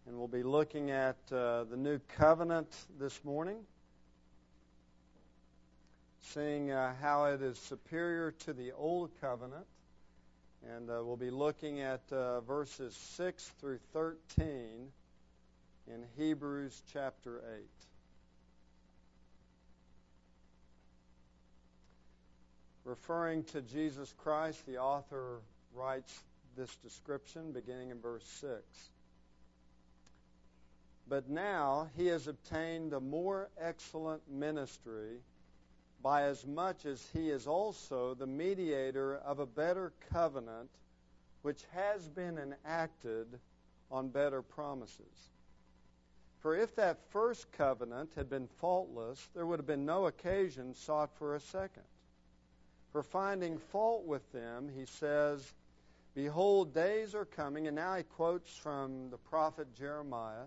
And we'll be looking at the new covenant this morning, seeing how it is superior to the old covenant. And we'll be looking at verses 6 through 13 in Hebrews chapter 8. Referring to Jesus Christ, the author writes this description beginning in verse 6. But now he has obtained a more excellent ministry, by as much as he is also the mediator of a better covenant, which has been enacted on better promises. For if that first covenant had been faultless, there would have been no occasion sought for a second. For finding fault with them, he says, Behold, days are coming, and now he quotes from the prophet Jeremiah,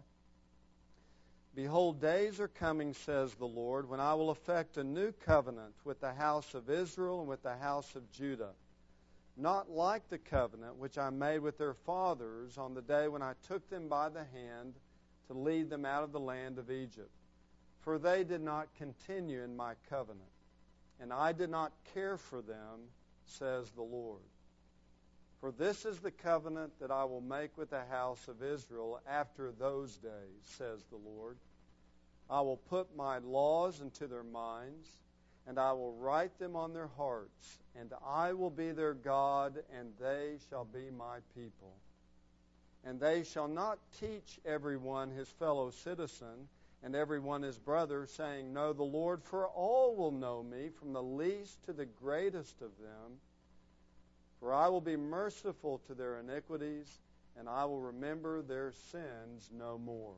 Behold, days are coming, says the Lord, when I will effect a new covenant with the house of Israel and with the house of Judah, not like the covenant which I made with their fathers on the day when I took them by the hand to lead them out of the land of Egypt. For they did not continue in my covenant, and I did not care for them, says the Lord. For this is the covenant that I will make with the house of Israel after those days, says the Lord. I will put my laws into their minds, and I will write them on their hearts, and I will be their God, and they shall be my people. And they shall not teach everyone his fellow citizen, and everyone his brother, saying, Know the Lord, for all will know me, from the least to the greatest of them. For I will be merciful to their iniquities, and I will remember their sins no more.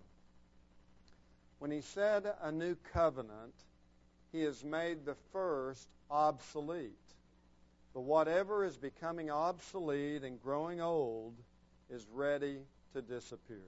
When he said a new covenant, he has made the first obsolete. But whatever is becoming obsolete and growing old is ready to disappear.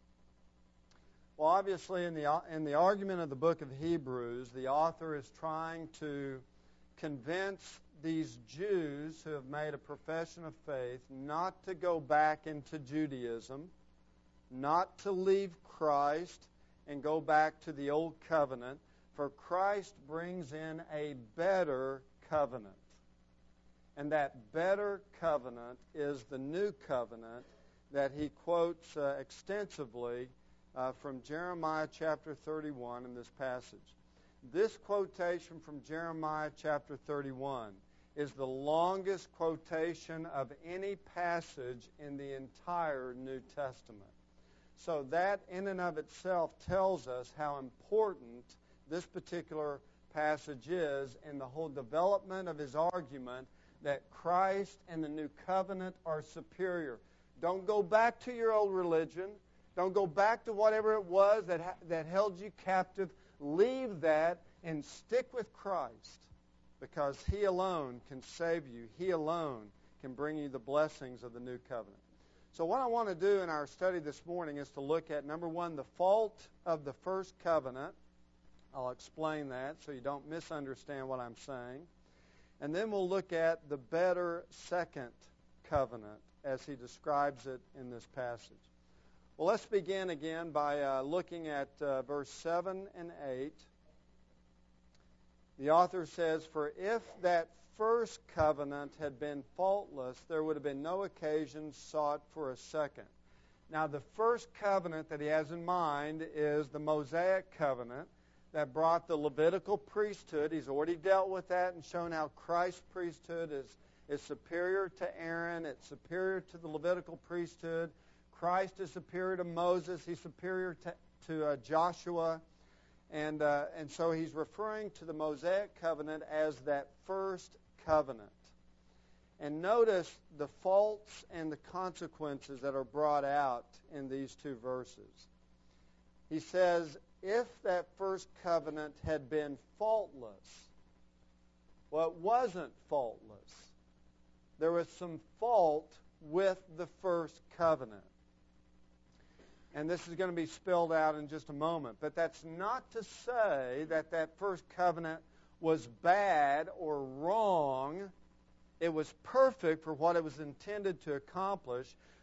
Well, obviously, in the argument of the book of Hebrews, the author is trying to convince these Jews who have made a profession of faith not to go back into Judaism, not to leave Christ and go back to the old covenant, for Christ brings in a better covenant. And that better covenant is the new covenant that he quotes extensively from Jeremiah chapter 31 in this passage. This quotation from Jeremiah chapter 31 is the longest quotation of any passage in the entire New Testament. So that in and of itself tells us how important this particular passage is in the whole development of his argument that Christ and the new covenant are superior. Don't go back to your old religion. Don't go back to whatever it was that held you captive. Leave that and stick with Christ, because he alone can save you. He alone can bring you the blessings of the new covenant. So what I want to do in our study this morning is to look at, number one, the fault of the first covenant. I'll explain that so you don't misunderstand what I'm saying. And then we'll look at the better second covenant as he describes it in this passage. Well, let's begin again by looking at verse 7 and 8. The author says, For if that first covenant had been faultless, there would have been no occasion sought for a second. Now, the first covenant that he has in mind is the Mosaic covenant that brought the Levitical priesthood. He's already dealt with that and shown how Christ's priesthood is superior to Aaron. It's superior to the Levitical priesthood. Christ is superior to Moses. He's superior to Joshua. And so he's referring to the Mosaic covenant as that first covenant. And notice the faults and the consequences that are brought out in these two verses. He says, if that first covenant had been faultless, well, it wasn't faultless. There was some fault with the first covenant. And this is going to be spelled out in just a moment. But that's not to say that that first covenant was bad or wrong. It was perfect for what it was intended to accomplish.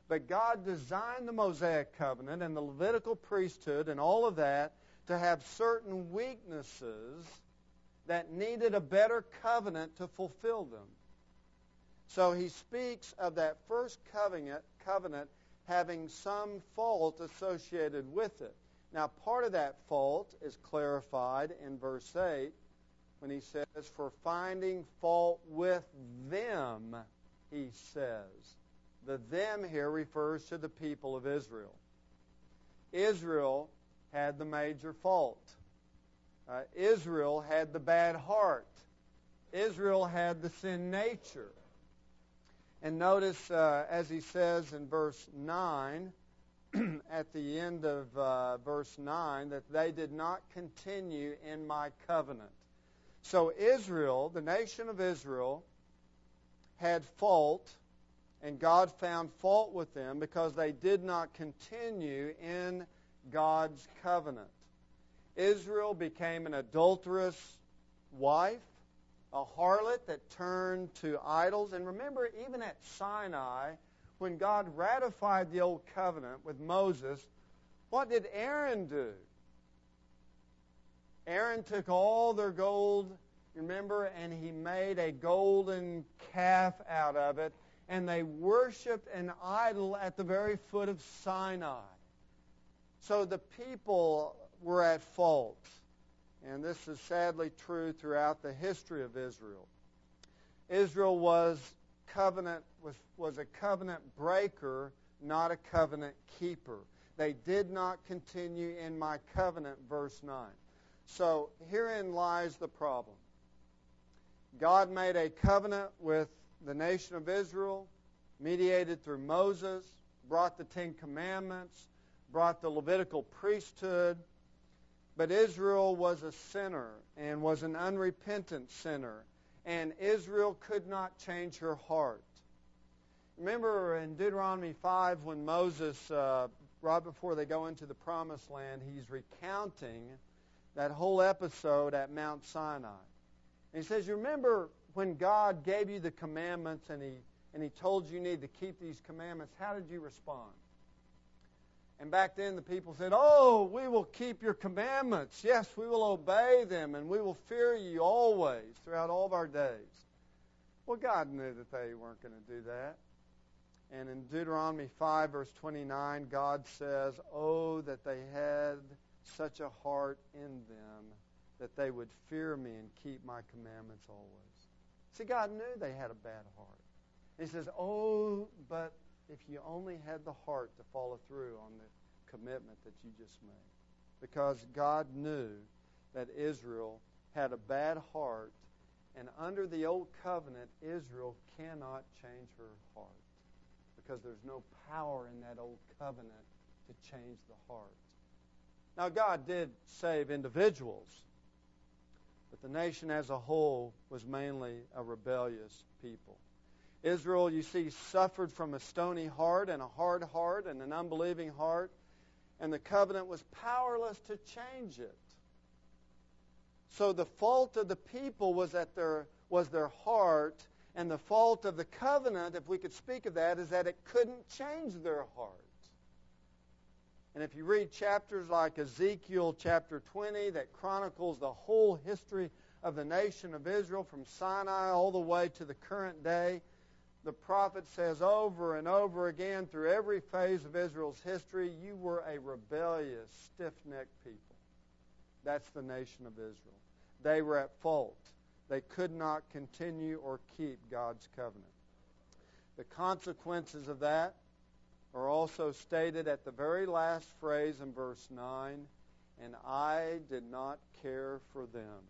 But God designed the Mosaic covenant and the Levitical priesthood and all of that to have certain weaknesses that needed a better covenant to fulfill them. So he speaks of that first covenant having some fault associated with it. Now, part of that fault is clarified in verse 8 when he says, "For finding fault with them," he says. The them here refers to the people of Israel. Israel had the major fault. Israel had the bad heart. Israel had the sin nature. And notice, as he says in verse 9, at the end of verse 9, that they did not continue in my covenant. So Israel, the nation of Israel, had fault, and God found fault with them because they did not continue in God's covenant. Israel became an adulterous wife, a harlot that turned to idols. And remember, even at Sinai, when God ratified the old covenant with Moses, what did Aaron do? Aaron took all their gold, remember, and he made a golden calf out of it, and they worshipped an idol at the very foot of Sinai. So the people were at fault. And this is sadly true throughout the history of Israel. Israel was a covenant breaker, not a covenant keeper. They did not continue in my covenant, verse 9. So herein lies the problem. God made a covenant with the nation of Israel, mediated through Moses, brought the Ten Commandments, brought the Levitical priesthood. But Israel was a sinner and was an unrepentant sinner. And Israel could not change her heart. Remember in Deuteronomy 5 when Moses, right before they go into the Promised Land, he's recounting that whole episode at Mount Sinai. And he says, you remember when God gave you the commandments and he told you need to keep these commandments, how did you respond? And back then the people said, "Oh, we will keep your commandments. Yes, we will obey them, and we will fear you always throughout all of our days." Well, God knew that they weren't going to do that. And in Deuteronomy 5, verse 29, God says, "Oh, that they had such a heart in them that they would fear me and keep my commandments always." See, God knew they had a bad heart. He says, "Oh, but if you only had the heart to follow through on the commitment that you just made." Because God knew that Israel had a bad heart, and under the old covenant, Israel cannot change her heart because there's no power in that old covenant to change the heart. Now, God did save individuals, but the nation as a whole was mainly a rebellious people. Israel, you see, suffered from a stony heart and a hard heart and an unbelieving heart, and the covenant was powerless to change it. So the fault of the people was their heart, and the fault of the covenant, if we could speak of that, is that it couldn't change their heart. And if you read chapters like Ezekiel chapter 20 that chronicles the whole history of the nation of Israel from Sinai all the way to the current day, the prophet says over and over again through every phase of Israel's history, you were a rebellious, stiff-necked people. That's the nation of Israel. They were at fault. They could not continue or keep God's covenant. The consequences of that are also stated at the very last phrase in verse 9, "And I did not care for them."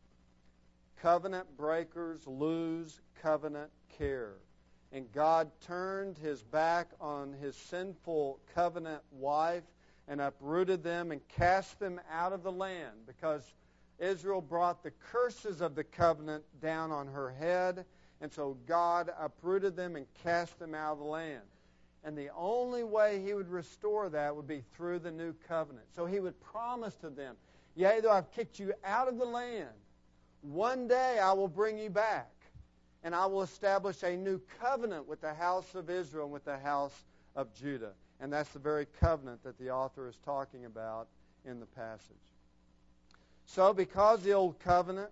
Covenant breakers lose covenant care. And God turned his back on his sinful covenant wife and uprooted them and cast them out of the land because Israel brought the curses of the covenant down on her head. And so God uprooted them and cast them out of the land. And the only way he would restore that would be through the new covenant. So he would promise to them, "Yea, though I've kicked you out of the land, one day I will bring you back. And I will establish a new covenant with the house of Israel and with the house of Judah. And that's the very covenant that the author is talking about in the passage. So because the old covenant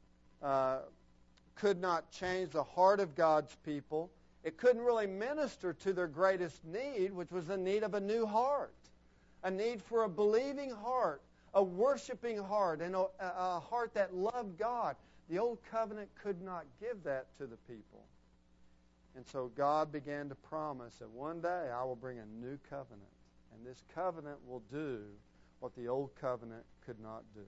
could not change the heart of God's people, it couldn't really minister to their greatest need, which was the need of a new heart, a need for a believing heart, a worshiping heart, and a heart that loved God. The old covenant could not give that to the people. And so God began to promise that one day I will bring a new covenant, and this covenant will do what the old covenant could not do.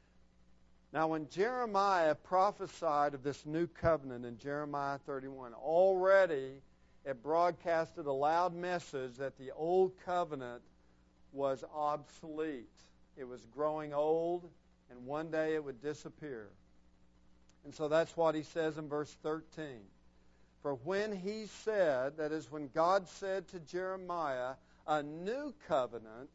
Now, when Jeremiah prophesied of this new covenant in Jeremiah 31, already it broadcasted a loud message that the old covenant was obsolete. It was growing old, and one day it would disappear. And so that's what he says in verse 13. For when he said, that is when God said to Jeremiah, a new covenant,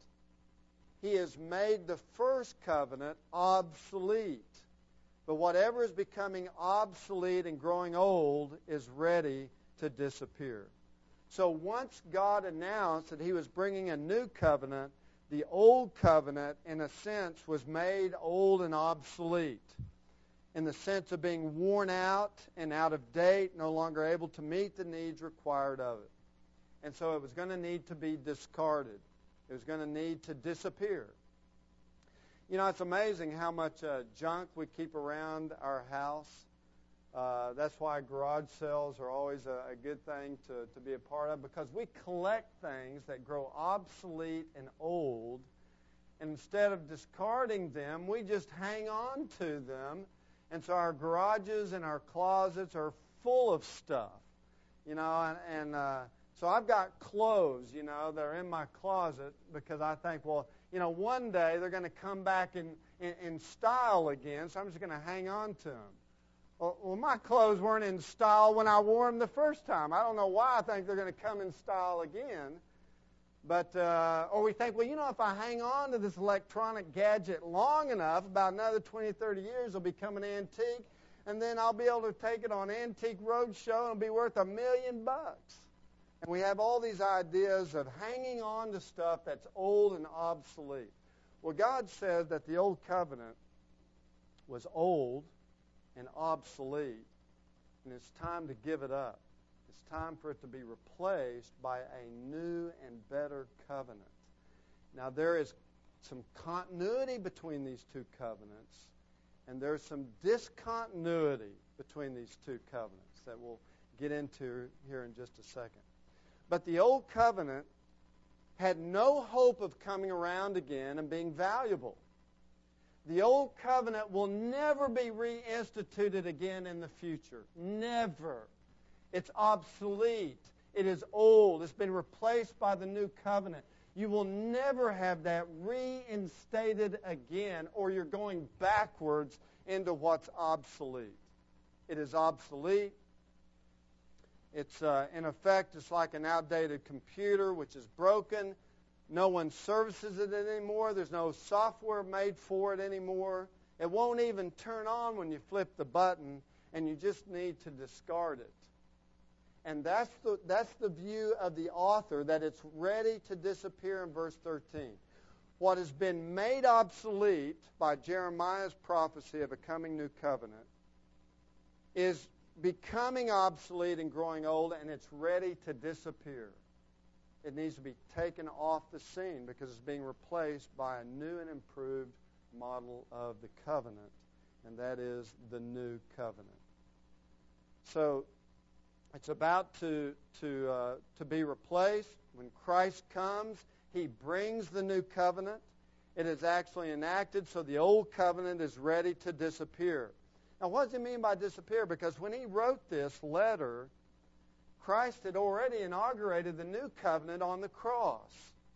he has made the first covenant obsolete. But whatever is becoming obsolete and growing old is ready to disappear. So once God announced that he was bringing a new covenant, the old covenant, in a sense, was made old and obsolete, in the sense of being worn out and out of date, no longer able to meet the needs required of it. And so it was going to need to be discarded. It was going to need to disappear. You know, it's amazing how much junk we keep around our house. That's why garage sales are always a good thing to be a part of, because we collect things that grow obsolete and old, and instead of discarding them, we just hang on to them. And so our garages and our closets are full of stuff, you know, and so I've got clothes, you know, that are in my closet because I think, well, you know, one day they're going to come back in style again, so I'm just going to hang on to them. Well, my clothes weren't in style when I wore them the first time. I don't know why I think they're going to come in style again. But, or we think, well, you know, if I hang on to this electronic gadget long enough, about another 20, 30 years, it'll become an antique, and then I'll be able to take it on Antique Roadshow and it'll be worth $1 million. And we have all these ideas of hanging on to stuff that's old and obsolete. Well, God says that the old covenant was old and obsolete, and it's time to give it up. It's time for it to be replaced by a new and better covenant. Now, there is some continuity between these two covenants, and there's some discontinuity between these two covenants that we'll get into here in just a second. But the old covenant had no hope of coming around again and being valuable. The old covenant will never be reinstituted again in the future. Never. It's obsolete. It is old. It's been replaced by the new covenant. You will never have that reinstated again, or you're going backwards into what's obsolete. It is obsolete. It's, in effect, it's like an outdated computer which is broken. No one services it anymore. There's no software made for it anymore. It won't even turn on when you flip the button, and you just need to discard it. And that's the view of the author, that it's ready to disappear in verse 13. What has been made obsolete by Jeremiah's prophecy of a coming new covenant is becoming obsolete and growing old, and it's ready to disappear. It needs to be taken off the scene because it's being replaced by a new and improved model of the covenant, and that is the new covenant. So it's about to be replaced. When Christ comes, he brings the new covenant. It is actually enacted, so the old covenant is ready to disappear. Now, what does he mean by disappear? Because when he wrote this letter, Christ had already inaugurated the new covenant on the cross.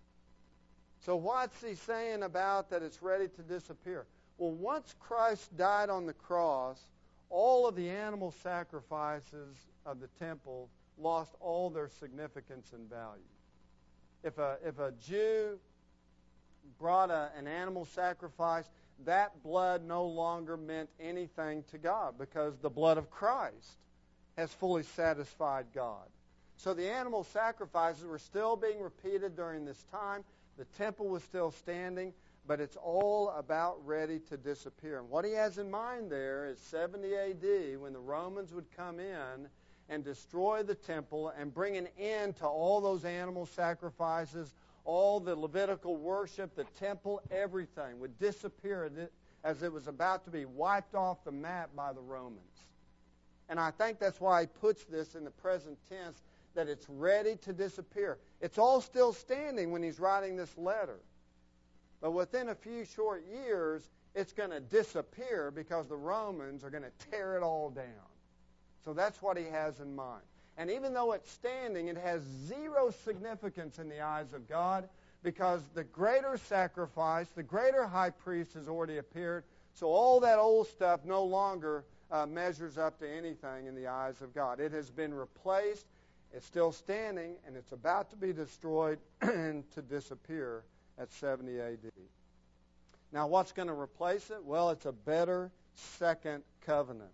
So what's he saying about that it's ready to disappear? Well, once Christ died on the cross, all of the animal sacrifices of the temple lost all their significance and value. If a Jew brought an animal sacrifice, that blood no longer meant anything to God because the blood of Christ has fully satisfied God. So the animal sacrifices were still being repeated during this time. The temple was still standing, but it's all about ready to disappear. And what he has in mind there is 70 A.D., when the Romans would come in and destroy the temple and bring an end to all those animal sacrifices, all the Levitical worship, the temple, everything would disappear as it was about to be wiped off the map by the Romans. And I think that's why he puts this in the present tense, that it's ready to disappear. It's all still standing when he's writing this letter. But within a few short years, it's going to disappear because the Romans are going to tear it all down. So that's what he has in mind. And even though it's standing, it has zero significance in the eyes of God, because the greater sacrifice, the greater high priest has already appeared. So all that old stuff no longer measures up to anything in the eyes of God. It has been replaced. It's still standing, and it's about to be destroyed and to disappear at 70 A.D. Now, what's going to replace it? Well, it's a better second covenant.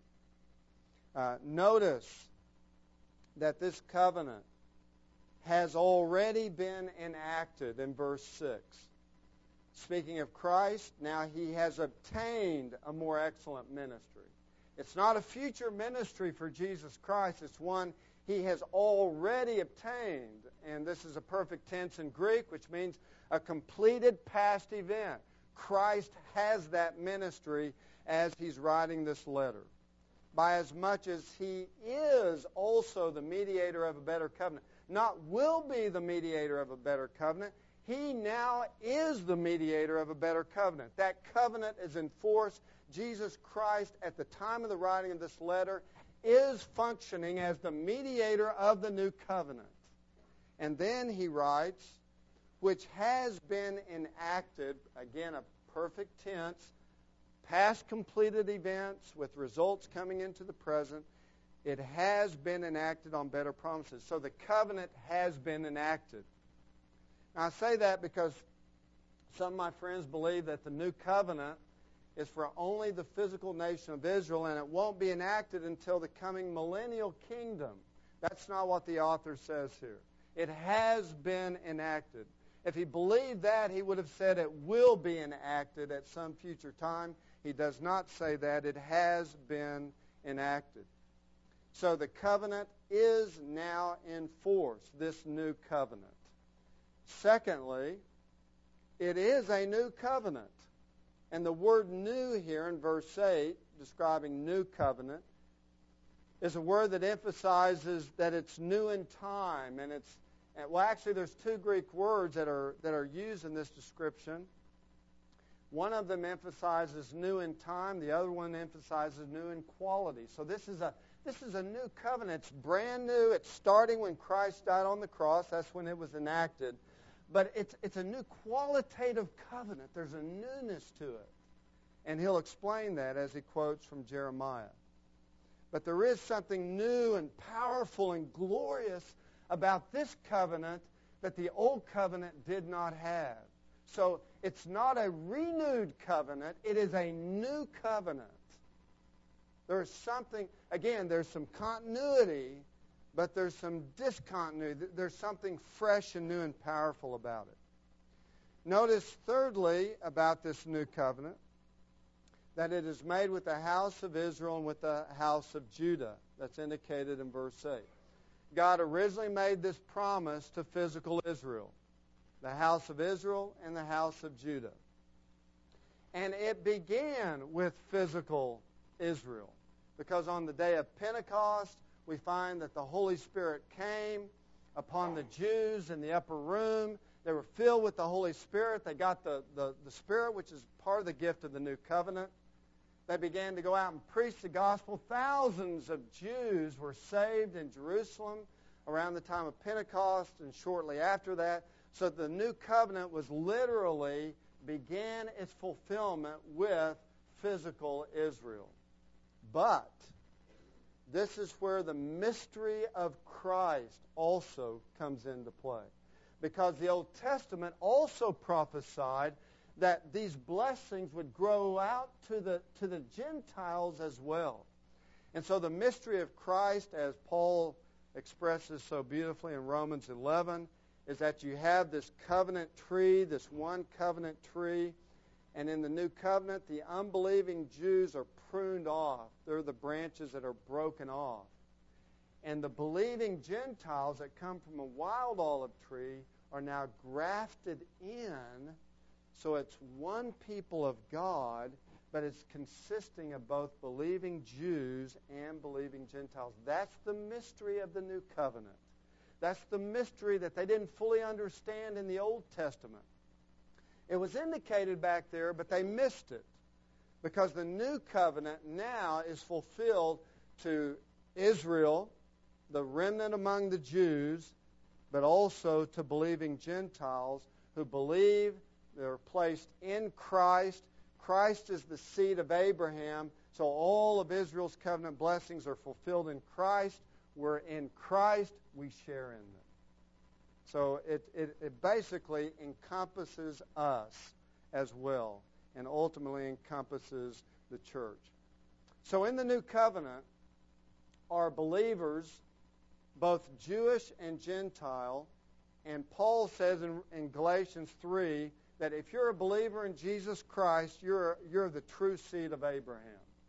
Notice that this covenant has already been enacted in verse 6. Speaking of Christ, now he has obtained a more excellent ministry. It's not a future ministry for Jesus Christ. It's one he has already obtained. And this is a perfect tense in Greek, which means a completed past event. Christ has that ministry as he's writing this letter. By as much as he is also the mediator of a better covenant. Not will be the mediator of a better covenant. He now is the mediator of a better covenant. That covenant is in force. Jesus Christ, at the time of the writing of this letter, is functioning as the mediator of the new covenant. And then he writes, which has been enacted, again, a perfect tense, past completed events with results coming into the present. It has been enacted on better promises. So the covenant has been enacted. Now I say that because some of my friends believe that the new covenant is for only the physical nation of Israel, and it won't be enacted until the coming millennial kingdom. That's not what the author says here. It has been enacted. If he believed that, he would have said it will be enacted at some future time. He does not say that. It has been enacted. So the covenant is now in force, this new covenant. Secondly, it is a new covenant. And the word new here in verse 8, describing new covenant, is a word that emphasizes that it's new in time. And actually there's two Greek words that are used in this description. One of them emphasizes new in time. The other one emphasizes new in quality. So this is a new covenant. It's brand new. It's starting when Christ died on the cross. That's when it was enacted. But it's a new qualitative covenant. There's a newness to it. And he'll explain that as he quotes from Jeremiah. But there is something new and powerful and glorious about this covenant that the old covenant did not have. So it's not a renewed covenant. It is a new covenant. There's something, again, there's some continuity, but there's some discontinuity. There's something fresh and new and powerful about it. Notice, thirdly, about this new covenant, that it is made with the house of Israel and with the house of Judah. That's indicated in verse 8. God originally made this promise to physical Israel, the house of Israel and the house of Judah. And it began with physical Israel, because on the day of Pentecost, we find that the Holy Spirit came upon the Jews in the upper room. They were filled with the Holy Spirit. They got the Spirit, which is part of the gift of the new covenant. They began to go out and preach the gospel. Thousands of Jews were saved in Jerusalem around the time of Pentecost and shortly after that. So the new covenant was literally began its fulfillment with physical Israel. But this is where the mystery of Christ also comes into play. Because the Old Testament also prophesied that these blessings would grow out to the Gentiles as well. And so the mystery of Christ, as Paul expresses so beautifully in Romans 11 is that you have this covenant tree, this one covenant tree, and in the new covenant, the unbelieving Jews are pruned off. They're the branches that are broken off. And the believing Gentiles that come from a wild olive tree are now grafted in, so it's one people of God, but it's consisting of both believing Jews and believing Gentiles. That's the mystery of the new covenant. That's the mystery that they didn't fully understand in the Old Testament. It was indicated back there, but they missed it, because the new covenant now is fulfilled to Israel, the remnant among the Jews, but also to believing Gentiles who believe they're placed in Christ. Christ is the seed of Abraham, so all of Israel's covenant blessings are fulfilled in Christ. We're in Christ, we share in them. So it basically encompasses us as well, and ultimately encompasses the church. So in the new covenant are believers, both Jewish and Gentile, and Paul says in Galatians 3 that if you're a believer in Jesus Christ, you're the true seed of Abraham.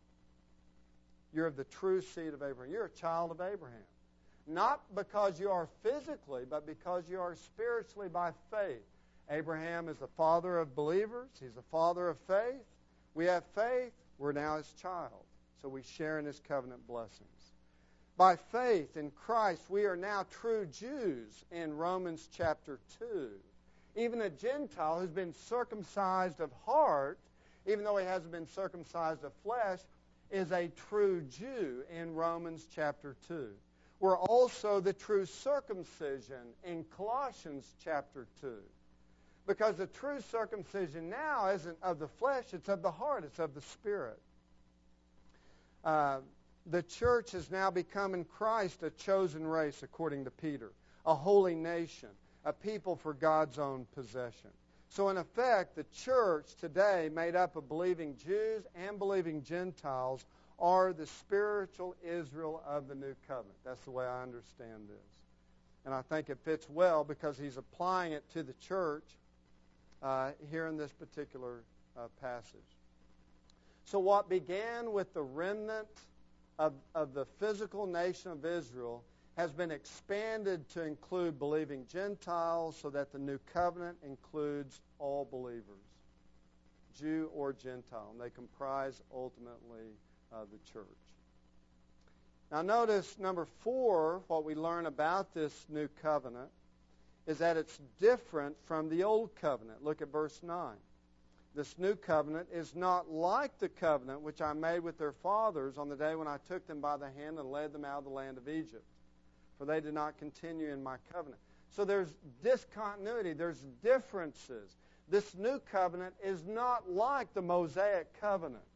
You're of the true seed of Abraham. You're a child of Abraham. Not because you are physically, but because you are spiritually by faith. Abraham is the father of believers. He's the father of faith. We have faith. We're now his child. So we share in his covenant blessings. By faith in Christ, we are now true Jews in Romans chapter 2. Even a Gentile who's been circumcised of heart, even though he hasn't been circumcised of flesh, is a true Jew in Romans chapter 2. We're also the true circumcision in Colossians chapter 2. Because the true circumcision now isn't of the flesh, it's of the heart, it's of the spirit. The church has now become in Christ a chosen race, according to Peter, a holy nation, a people for God's own possession. So in effect, the church today, made up of believing Jews and believing Gentiles, are the spiritual Israel of the new covenant. That's the way I understand this. And I think it fits well because he's applying it to the church here in this particular passage. So what began with the remnant of the physical nation of Israel has been expanded to include believing Gentiles, so that the new covenant includes all believers, Jew or Gentile, and they comprise ultimately the church. Now notice, number 4, what we learn about this new covenant is that it's different from the old covenant. Look at verse 9. This new covenant is not like the covenant which I made with their fathers on the day when I took them by the hand and led them out of the land of Egypt, for they did not continue in my covenant. So there's discontinuity, there's differences. This new covenant is not like the Mosaic covenant.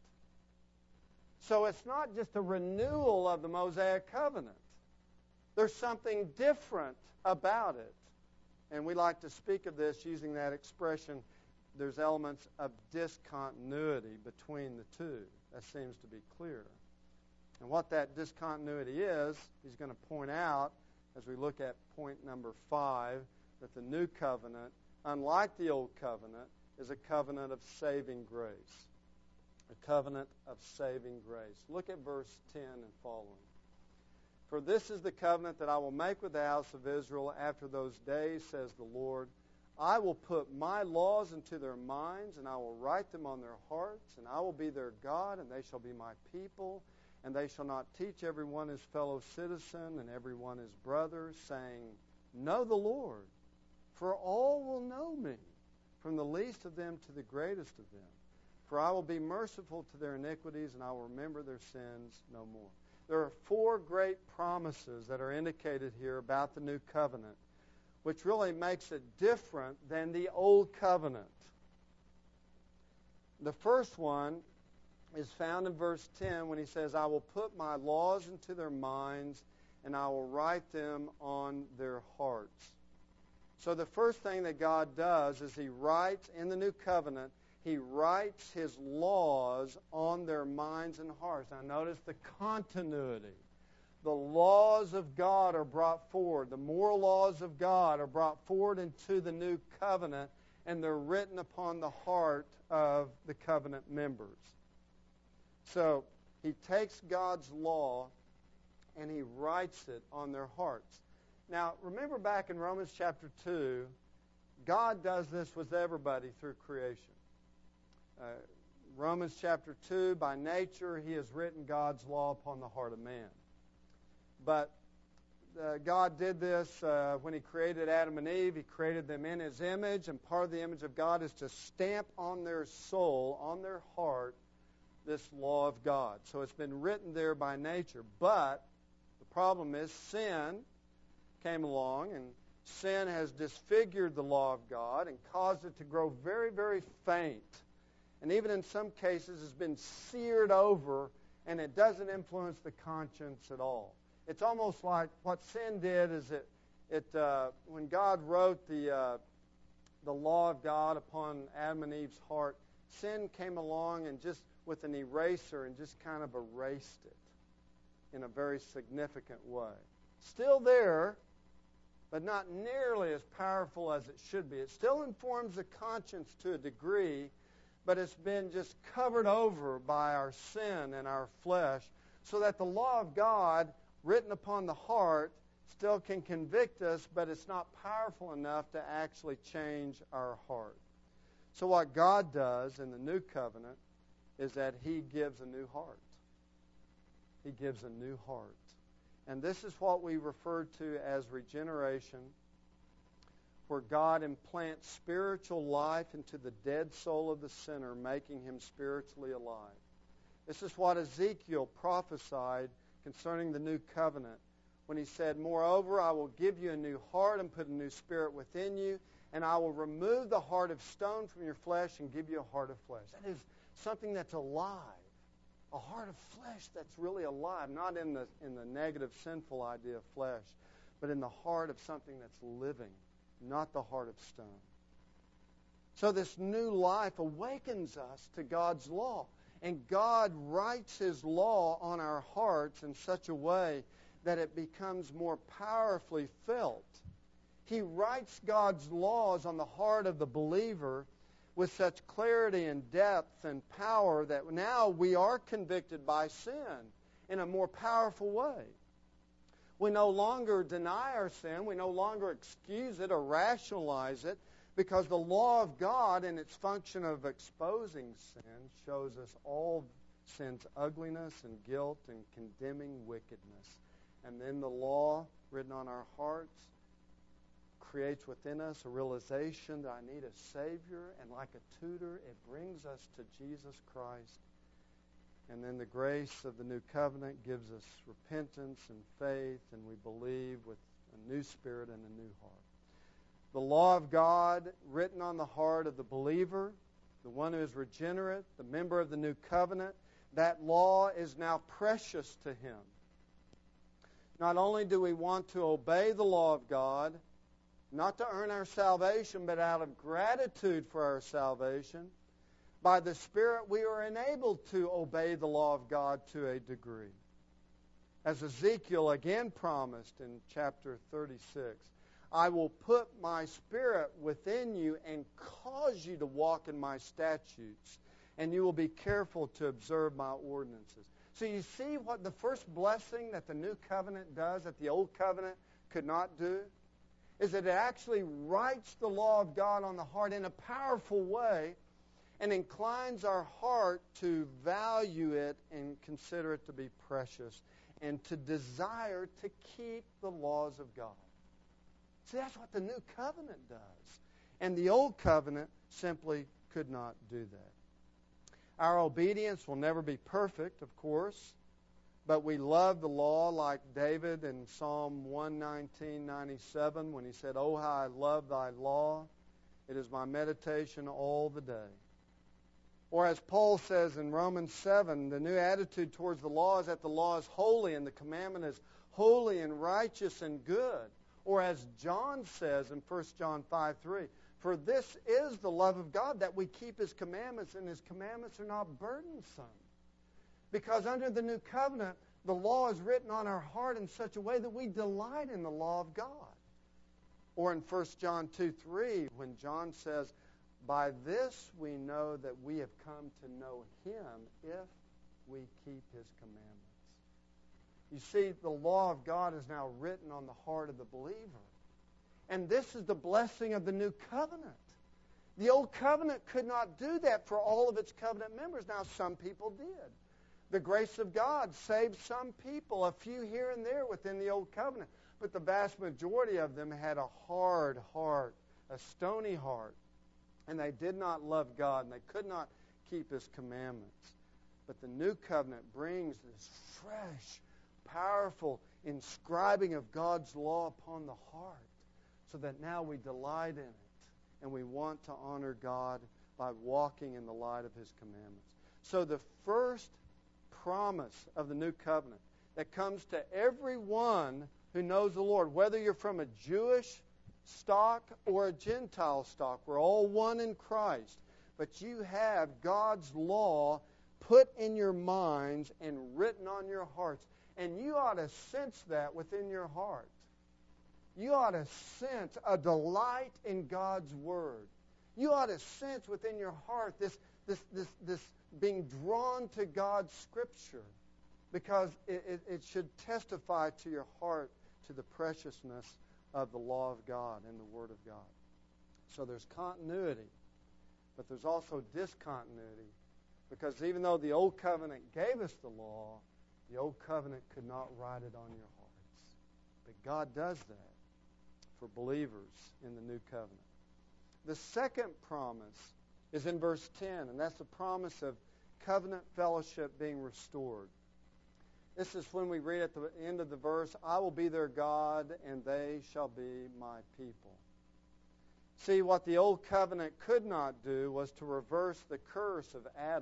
So it's not just a renewal of the Mosaic covenant. There's something different about it. And we like to speak of this using that expression, there's elements of discontinuity between the two. That seems to be clear. And what that discontinuity is, he's going to point out as we look at point number 5, that the new covenant, unlike the old covenant, is a covenant of saving grace. A covenant of saving grace. Look at verse 10 and following. For this is the covenant that I will make with the house of Israel after those days, says the Lord. I will put my laws into their minds, and I will write them on their hearts, and I will be their God, and they shall be my people. And they shall not teach everyone his fellow citizen and everyone his brother, saying, Know the Lord, for all will know me, from the least of them to the greatest of them. For I will be merciful to their iniquities, and I will remember their sins no more. There are 4 great promises that are indicated here about the new covenant, which really makes it different than the old covenant. The first one is found in verse 10 when he says, I will put my laws into their minds, and I will write them on their hearts. So the first thing that God does is he writes in the new covenant, he writes his laws on their minds and hearts. Now notice the continuity. the laws of God are brought forward. The moral laws of God are brought forward into the new covenant, and they're written upon the heart of the covenant members. So he takes God's law and he writes it on their hearts. Now, remember back in Romans chapter 2, God does this with everybody through creation. Romans chapter 2, by nature, he has written God's law upon the heart of man. But God did this when he created Adam and Eve. He created them in his image, and part of the image of God is to stamp on their soul, on their heart, this law of God. So it's been written there by nature. But the problem is sin came along, and sin has disfigured the law of God and caused it to grow very, very faint. And even in some cases has been seared over, and it doesn't influence the conscience at all. It's almost like what sin did is when God wrote the law of God upon Adam and Eve's heart, sin came along and just with an eraser and just kind of erased it in a very significant way. Still there, but not nearly as powerful as it should be. It still informs the conscience to a degree, but it's been just covered over by our sin and our flesh, so that the law of God written upon the heart still can convict us, but it's not powerful enough to actually change our heart. So what God does in the new covenant is that he gives a new heart. He gives a new heart. And this is what we refer to as regeneration, where God implants spiritual life into the dead soul of the sinner, making him spiritually alive. This is what Ezekiel prophesied concerning the new covenant when he said, "Moreover, I will give you a new heart and put a new spirit within you, and I will remove the heart of stone from your flesh and give you a heart of flesh." That is something that's alive, a heart of flesh that's really alive, not in the negative, sinful idea of flesh, but in the heart of something that's living, not the heart of stone. So this new life awakens us to God's law. And God writes his law on our hearts in such a way that it becomes more powerfully felt. He writes God's laws on the heart of the believer with such clarity and depth and power that now we are convicted by sin in a more powerful way. We no longer deny our sin. We no longer excuse it or rationalize it, because the law of God in its function of exposing sin shows us all sin's ugliness and guilt and condemning wickedness. And then the law written on our hearts creates within us a realization that I need a Savior, and like a tutor, it brings us to Jesus Christ. And then the grace of the new covenant gives us repentance and faith, and we believe with a new spirit and a new heart. The law of God written on the heart of the believer, the one who is regenerate, the member of the new covenant, that law is now precious to him. Not only do we want to obey the law of God, not to earn our salvation, but out of gratitude for our salvation, by the Spirit we are enabled to obey the law of God to a degree. As Ezekiel again promised in chapter 36, "I will put my Spirit within you and cause you to walk in my statutes, and you will be careful to observe my ordinances." So you see what the first blessing that the new covenant does that the old covenant could not do? Is that it actually writes the law of God on the heart in a powerful way and inclines our heart to value it and consider it to be precious and to desire to keep the laws of God. See, that's what the new covenant does. And the old covenant simply could not do that. Our obedience will never be perfect, of course, but we love the law like David in Psalm 119:97 when he said, "Oh, how I love thy law. It is my meditation all the day." Or as Paul says in Romans 7, the new attitude towards the law is that the law is holy and the commandment is holy and righteous and good. Or as John says in 1 John 5:3, "For this is the love of God, that we keep his commandments, and his commandments are not burdensome." Because under the new covenant, The law is written on our heart in such a way that we delight in the law of God. Or in 1 John 2:3, when John says, by this we know that we have come to know Him if we keep His commandments. You see, the law of God is now written on the heart of the believer. And this is the blessing of the new covenant. The old covenant could not do that for all of its covenant members. Now, some people did. The grace of God saved some people, a few here and there within the old covenant. But the vast majority of them had a hard heart, a stony heart. And they did not love God, and they could not keep His commandments. But the new covenant brings this fresh, powerful inscribing of God's law upon the heart, so that now we delight in it, and we want to honor God by walking in the light of His commandments. So the first promise of the new covenant that comes to everyone who knows the Lord, whether you're from a Jewish stock or a Gentile stock, we're all one in Christ, but you have God's law put in your minds and written on your hearts, and you ought to sense that within your heart. You ought to sense a delight in God's Word. You ought to sense within your heart this being drawn to God's Scripture, because it should testify to your heart to the preciousness of the law of God and the Word of God. So there's continuity, but there's also discontinuity, because even though the Old Covenant gave us the law, the Old Covenant could not write it on your hearts. But God does that for believers in the New Covenant. The second promise is in verse 10, and that's the promise of covenant fellowship being restored. This is when we read at the end of the verse, I will be their God, and they shall be my people. See, what the old covenant could not do was to reverse the curse of Adam.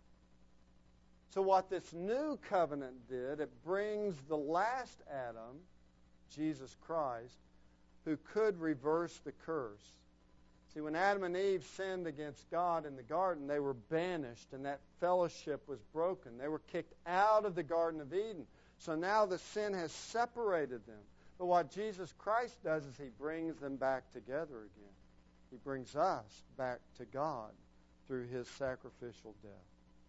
So what this new covenant did, it brings the last Adam, Jesus Christ, who could reverse the curse. See, when Adam and Eve sinned against God in the garden, they were banished, and that fellowship was broken. They were kicked out of the Garden of Eden. So now the sin has separated them. But what Jesus Christ does is He brings them back together again. He brings us back to God through His sacrificial death.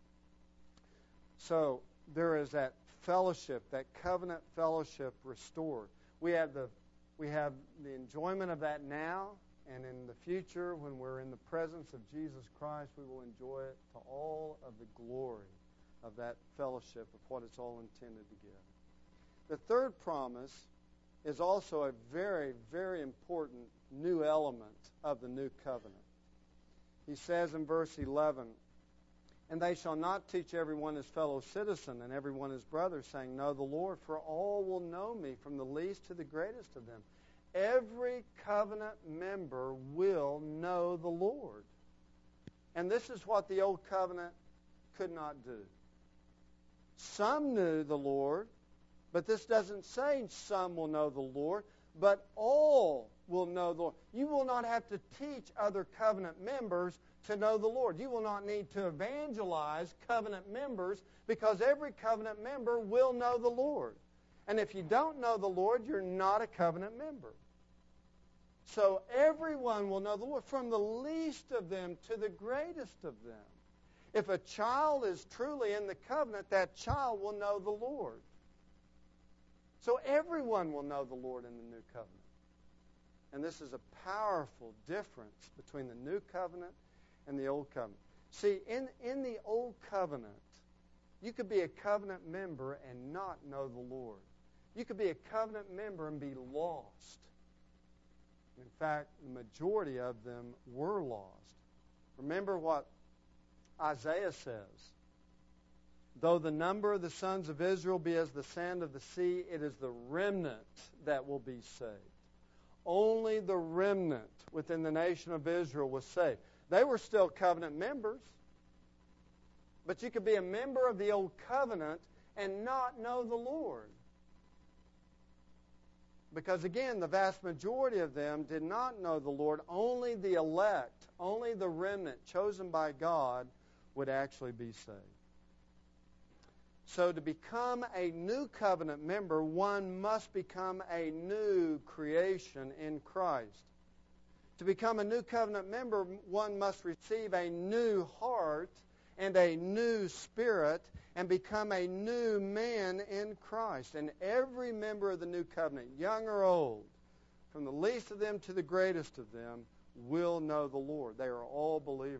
So there is that fellowship, that covenant fellowship restored. We have the enjoyment of that now. And in the future, when we're in the presence of Jesus Christ, we will enjoy it to all of the glory of that fellowship of what it's all intended to give. The third promise is also a very, very important new element of the new covenant. He says in verse 11, and they shall not teach everyone his fellow citizen and everyone his brother, saying, know the Lord, for all will know me, from the least to the greatest of them. Every covenant member will know the Lord. And this is what the old covenant could not do. Some knew the Lord, but this doesn't say some will know the Lord, but all will know the Lord. You will not have to teach other covenant members to know the Lord. You will not need to evangelize covenant members, because every covenant member will know the Lord. And if you don't know the Lord, you're not a covenant member. So everyone will know the Lord, from the least of them to the greatest of them. If a child is truly in the covenant, that child will know the Lord. So everyone will know the Lord in the new covenant. And this is a powerful difference between the new covenant and the old covenant. See, in the old covenant, you could be a covenant member and not know the Lord. You could be a covenant member and be lost. In fact, the majority of them were lost. Remember what Isaiah says. Though the number of the sons of Israel be as the sand of the sea, it is the remnant that will be saved. Only the remnant within the nation of Israel was saved. They were still covenant members. But you could be a member of the old covenant and not know the Lord. Because again, the vast majority of them did not know the Lord. Only the elect, only the remnant chosen by God would actually be saved. So to become a new covenant member, one must become a new creation in Christ. To become a new covenant member, one must receive a new heart and a new spirit and become a new man in Christ. And every member of the new covenant, young or old, from the least of them to the greatest of them, will know the Lord. They are all believers.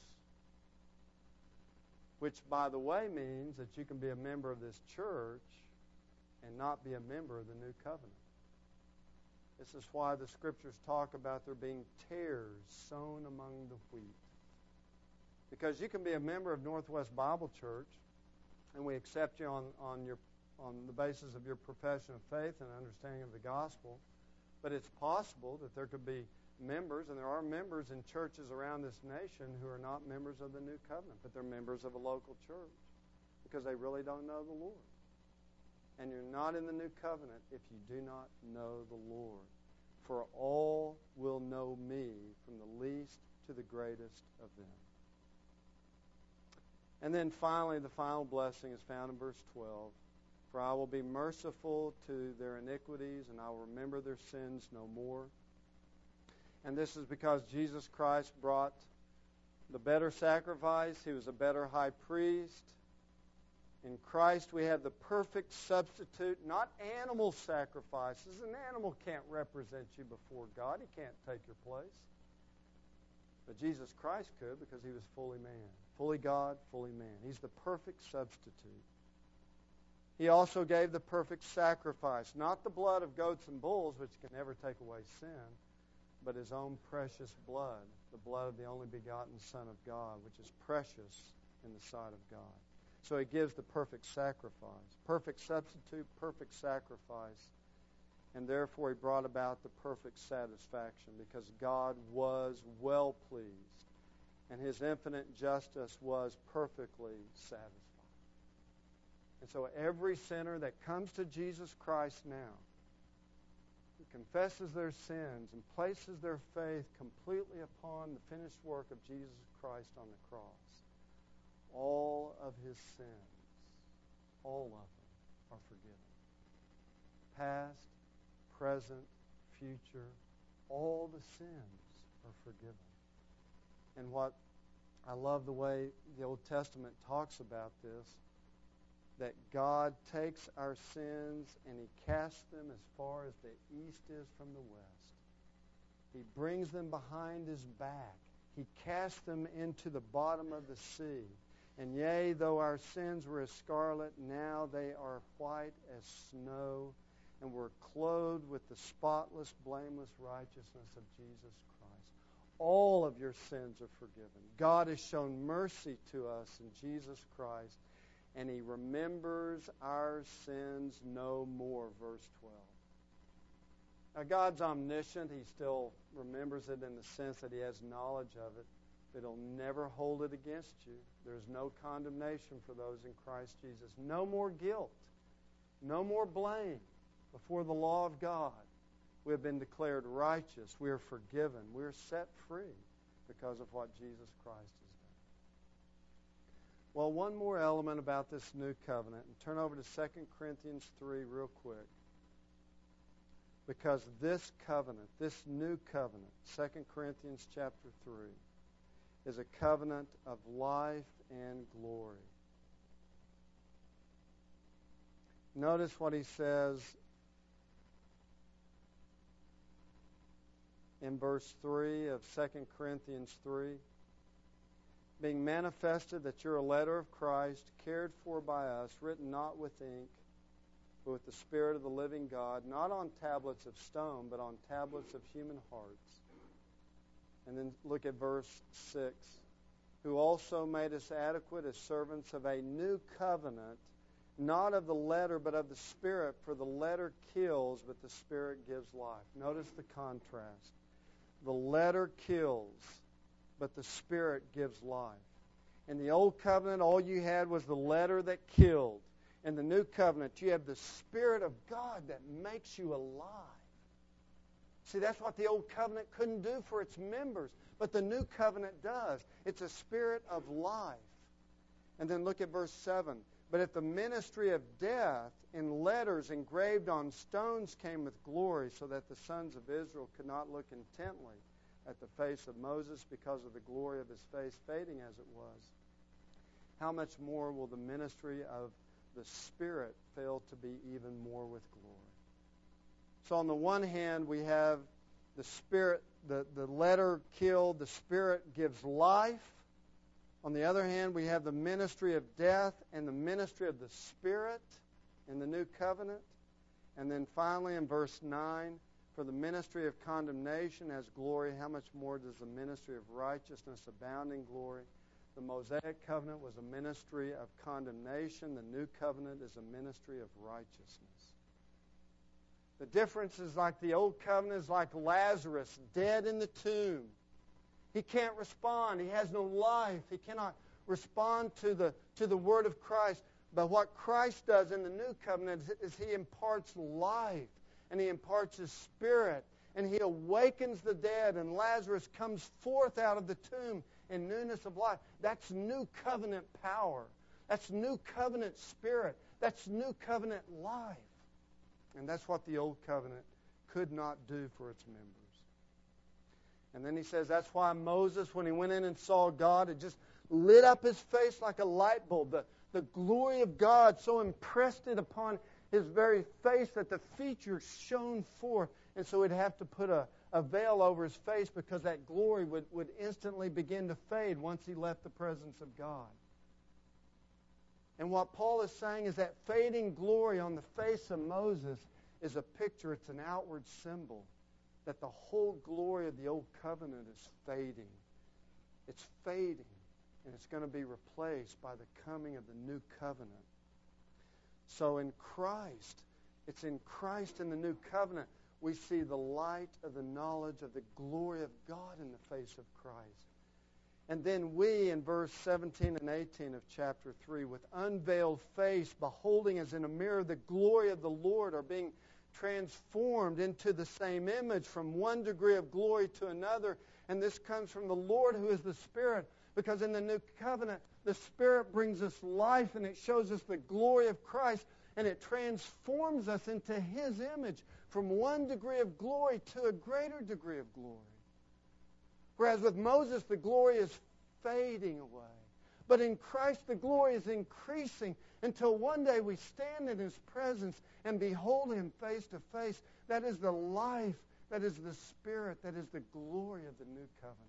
Which, by the way, means that you can be a member of this church and not be a member of the new covenant. This is why the Scriptures talk about there being tares sown among the wheat. Because you can be a member of Northwest Bible Church, and we accept you on the basis of your profession of faith and understanding of the gospel, but it's possible that there could be members, and there are members in churches around this nation who are not members of the new covenant, but they're members of a local church because they really don't know the Lord. And you're not in the new covenant if you do not know the Lord. For all will know me, from the least to the greatest of them. And then finally, the final blessing is found in verse 12. For I will be merciful to their iniquities, and I will remember their sins no more. And this is because Jesus Christ brought the better sacrifice. He was a better high priest. In Christ we have the perfect substitute, not animal sacrifices. An animal can't represent you before God. He can't take your place. But Jesus Christ could because he was fully man. Fully God, fully man. He's the perfect substitute. He also gave the perfect sacrifice, not the blood of goats and bulls, which can never take away sin, but his own precious blood, the blood of the only begotten Son of God, which is precious in the sight of God. So he gives the perfect sacrifice, perfect substitute, perfect sacrifice, and therefore he brought about the perfect satisfaction because God was well pleased, and his infinite justice was perfectly satisfied. And so every sinner that comes to Jesus Christ now, who confesses their sins and places their faith completely upon the finished work of Jesus Christ on the cross, all of his sins, all of them are forgiven. Past, present, future, all the sins are forgiven. And what I love the way the Old Testament talks about this, that God takes our sins and he casts them as far as the east is from the west. He brings them behind his back. He casts them into the bottom of the sea. And yea, though our sins were as scarlet, now they are white as snow, and we're clothed with the spotless, blameless righteousness of Jesus Christ. All of your sins are forgiven. God has shown mercy to us in Jesus Christ, and he remembers our sins no more, verse 12. Now, God's omniscient. He still remembers it in the sense that he has knowledge of it, but he'll never hold it against you. There's no condemnation for those in Christ Jesus. No more guilt. No more blame before the law of God. We have been declared righteous. We are forgiven. We are set free because of what Jesus Christ has done. Well, one more element about this new covenant, and turn over to 2 Corinthians 3 real quick. Because this covenant, this new covenant, 2 Corinthians chapter 3, is a covenant of life and glory. Notice what he says in verse 3 of 2 Corinthians 3. Being manifested that you're a letter of Christ, cared for by us, written not with ink, but with the Spirit of the living God, not on tablets of stone, but on tablets of human hearts. And then look at verse 6. Who also made us adequate as servants of a new covenant, not of the letter, but of the Spirit. For the letter kills, but the Spirit gives life. Notice the contrast. The letter kills, but the Spirit gives life. In the old covenant, all you had was the letter that killed. In the new covenant, you have the Spirit of God that makes you alive. See, that's what the old covenant couldn't do for its members, but the new covenant does. It's a spirit of life. And then look at verse 7. But if the ministry of death in letters engraved on stones came with glory, so that the sons of Israel could not look intently at the face of Moses because of the glory of his face fading as it was, how much more will the ministry of the Spirit fail to be even more with glory? So on the one hand, we have the Spirit, the letter killed, the Spirit gives life. On the other hand, we have the ministry of death and the ministry of the Spirit in the new covenant. And then finally in verse 9, for the ministry of condemnation has glory, how much more does the ministry of righteousness abound in glory? The Mosaic covenant was a ministry of condemnation. The new covenant is a ministry of righteousness. The difference is like the old covenant is like Lazarus, dead in the tomb. He can't respond. He has no life. He cannot respond to the word of Christ. But what Christ does in the new covenant is He imparts life, and He imparts His Spirit, and He awakens the dead, and Lazarus comes forth out of the tomb in newness of life. That's new covenant power. That's new covenant Spirit. That's new covenant life. And that's what the old covenant could not do for its members. And then he says that's why Moses, when he went in and saw God, it just lit up his face like a light bulb. The glory of God so impressed it upon his very face that the features shone forth. And so he'd have to put a veil over his face because that glory would instantly begin to fade once he left the presence of God. And what Paul is saying is that fading glory on the face of Moses is a picture, it's an outward symbol that the whole glory of the old covenant is fading. It's fading, and it's going to be replaced by the coming of the new covenant. So in Christ, it's in Christ in the new covenant, we see the light of the knowledge of the glory of God in the face of Christ. And then we, in verse 17 and 18 of chapter 3, with unveiled face, beholding as in a mirror the glory of the Lord, are being transformed into the same image from one degree of glory to another. And this comes from the Lord who is the Spirit, because in the new covenant, the Spirit brings us life and it shows us the glory of Christ, and it transforms us into His image from one degree of glory to a greater degree of glory. Whereas with Moses, the glory is fading away. But in Christ, the glory is increasing until one day we stand in His presence and behold Him face to face. That is the life, that is the Spirit, that is the glory of the new covenant.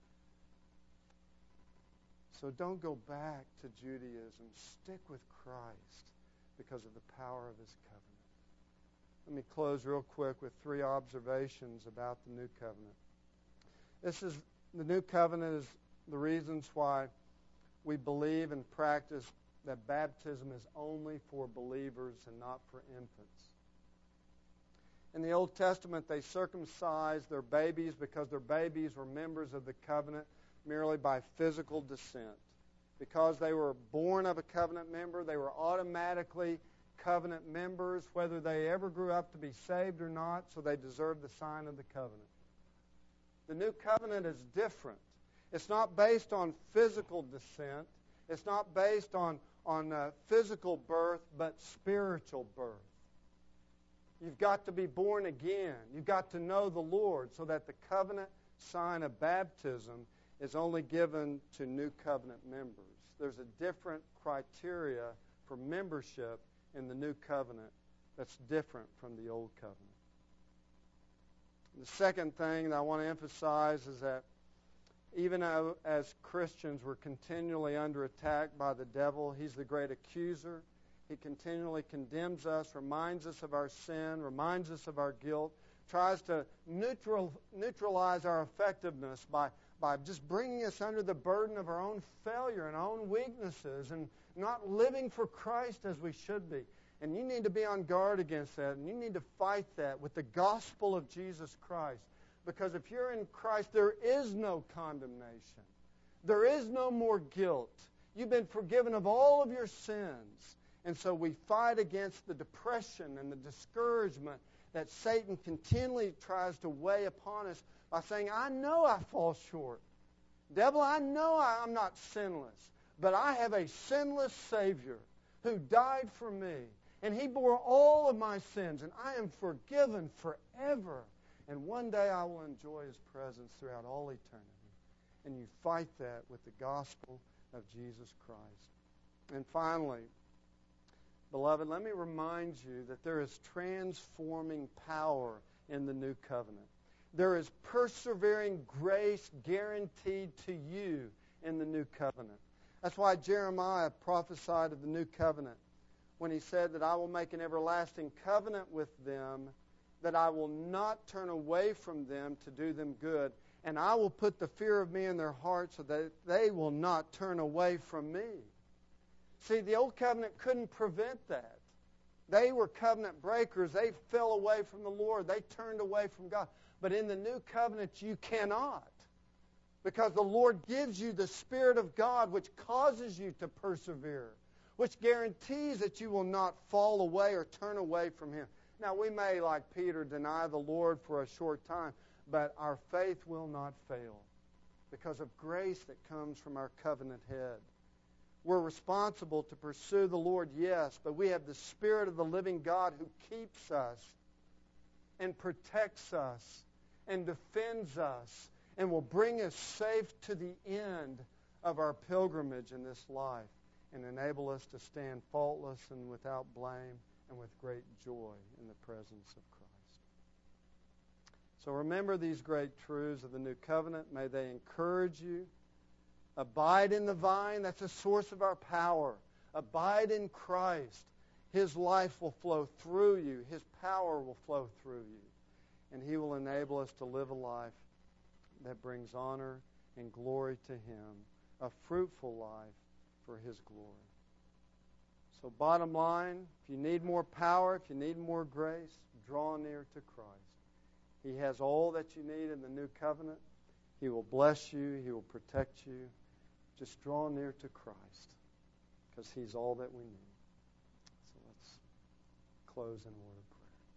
So don't go back to Judaism. Stick with Christ because of the power of His covenant. Let me close real quick with 3 observations about the new covenant. The new covenant is the reasons why we believe and practice that baptism is only for believers and not for infants. In the Old Testament, they circumcised their babies because their babies were members of the covenant merely by physical descent. Because they were born of a covenant member, they were automatically covenant members, whether they ever grew up to be saved or not, so they deserved the sign of the covenant. The new covenant is different. It's not based on physical descent. It's not based on physical birth, but spiritual birth. You've got to be born again. You've got to know the Lord so that the covenant sign of baptism is only given to new covenant members. There's a different criteria for membership in the new covenant that's different from the old covenant. The second thing that I want to emphasize is that even as Christians, we're continually under attack by the devil. He's the great accuser. He continually condemns us, reminds us of our sin, reminds us of our guilt, tries to neutralize our effectiveness by just bringing us under the burden of our own failure and our own weaknesses and not living for Christ as we should be. And you need to be on guard against that, and you need to fight that with the gospel of Jesus Christ. Because if you're in Christ, there is no condemnation. There is no more guilt. You've been forgiven of all of your sins. And so we fight against the depression and the discouragement that Satan continually tries to weigh upon us by saying, I know I fall short. Devil, I know I'm not sinless, but I have a sinless Savior who died for me. And He bore all of my sins, and I am forgiven forever. And one day I will enjoy His presence throughout all eternity. And you fight that with the gospel of Jesus Christ. And finally, beloved, let me remind you that there is transforming power in the new covenant. There is persevering grace guaranteed to you in the new covenant. That's why Jeremiah prophesied of the new covenant when he said that I will make an everlasting covenant with them, that I will not turn away from them to do them good, and I will put the fear of me in their hearts so that they will not turn away from me. See, the old covenant couldn't prevent that. They were covenant breakers. They fell away from the Lord. They turned away from God. But in the new covenant, you cannot. Because the Lord gives you the Spirit of God, which causes you to persevere, which guarantees that you will not fall away or turn away from Him. Now, we may, like Peter, deny the Lord for a short time, but our faith will not fail because of grace that comes from our covenant head. We're responsible to pursue the Lord, yes, but we have the Spirit of the living God who keeps us and protects us and defends us and will bring us safe to the end of our pilgrimage in this life and enable us to stand faultless and without blame and with great joy in the presence of Christ. So remember these great truths of the new covenant. May they encourage you. Abide in the vine. That's the source of our power. Abide in Christ. His life will flow through you. His power will flow through you. And He will enable us to live a life that brings honor and glory to Him, a fruitful life for His glory. So bottom line, if you need more power, if you need more grace, draw near to Christ. He has all that you need in the new covenant. He will bless you. He will protect you. Just draw near to Christ because He's all that we need. So let's close in a word of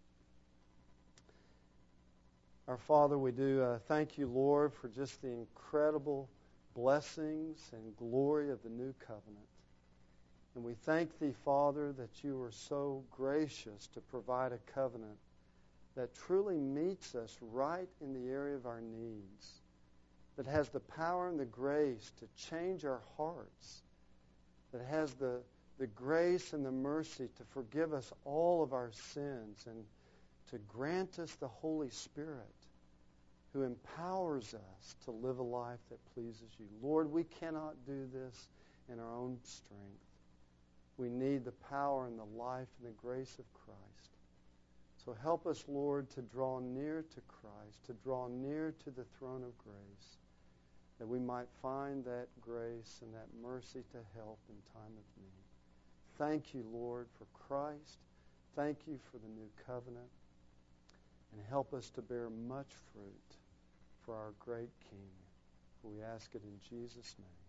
prayer. Our Father, we do thank you, Lord, for just the incredible blessings and glory of the new covenant. And we thank Thee, Father, that You are so gracious to provide a covenant that truly meets us right in the area of our needs, that has the power and the grace to change our hearts, that has the grace and the mercy to forgive us all of our sins and to grant us the Holy Spirit who empowers us to live a life that pleases You. Lord, we cannot do this in our own strength. We need the power and the life and the grace of Christ. So help us, Lord, to draw near to Christ, to draw near to the throne of grace, that we might find that grace and that mercy to help in time of need. Thank You, Lord, for Christ. Thank You for the new covenant. And help us to bear much fruit for our great King. For we ask it in Jesus' name.